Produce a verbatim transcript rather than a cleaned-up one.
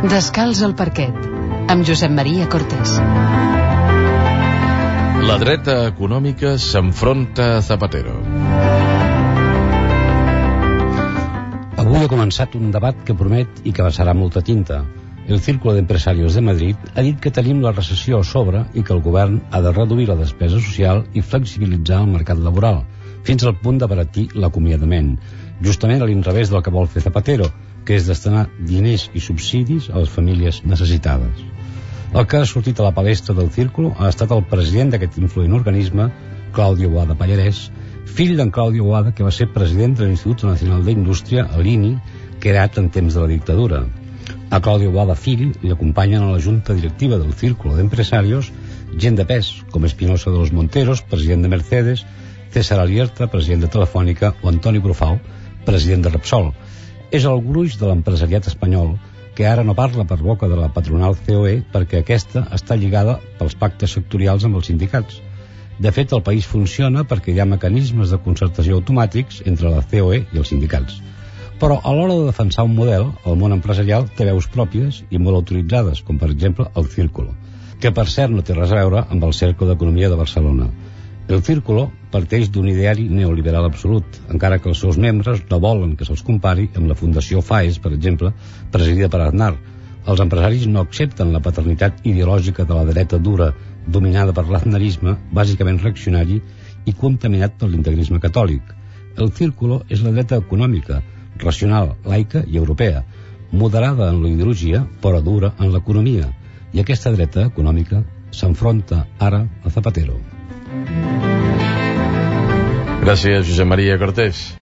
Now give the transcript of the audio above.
Descalç al parquet, amb Josep Maria Cortés. La dreta econòmica s'enfronta a Zapatero. Avui ha començat un debat que promet i que vessarà molta tinta. El Círculo de Empresarios de Madrid ha dit que tenim la recessió a sobre i que el govern ha de reduir la despesa social i flexibilitzar el mercat laboral, fins al punt d'abaratir l'acomiadament, justament a l'inrevés del que vol fer Zapatero, que és destinar diners i subsidis a les famílies necessitades. El que ha sortit a la palestra del Círculo ha estat el president d'aquest influent organisme, Claudio Boada Pallarès, fill d'en Claudio Boada, que va ser president de l'Institut Nacional d'Indústria, l'I N I, creat en temps de la dictadura. A Claudio Boada fill li acompanyen a la junta directiva del Círculo de Empresarios gent de pes, com Espinosa de los Monteros, president de Mercedes, César Alierta, president de Telefònica, o Antoni Brufau, president de Repsol. És el gruix de l'empresariat espanyol, que ara no parla per boca de la patronal C O E perquè aquesta està lligada pels pactes sectorials amb els sindicats. De fet, el país funciona perquè hi ha mecanismes de concertació automàtics entre la C O E i els sindicats. Però a l'hora de defensar un model, el món empresarial té veus pròpies i molt autoritzades, com per exemple el Círculo, que per cert no té res a veure amb el Cercle d'Economia de Barcelona. El Círculo parteix d'un ideari neoliberal absolut, encara que els seus membres no volen que se'ls compari amb la Fundació FAES, per exemple, presidida per Aznar. Els empresaris no accepten la paternitat ideològica de la dreta dura, dominada per l'aznarisme, bàsicament reaccionari i contaminat per l'integrisme catòlic. El Círculo és la dreta econòmica, racional, laica i europea, moderada en la ideologia, però dura en l'economia. I aquesta dreta econòmica s'enfronta ara a Zapatero. Gràcies, Josep Maria Cortés.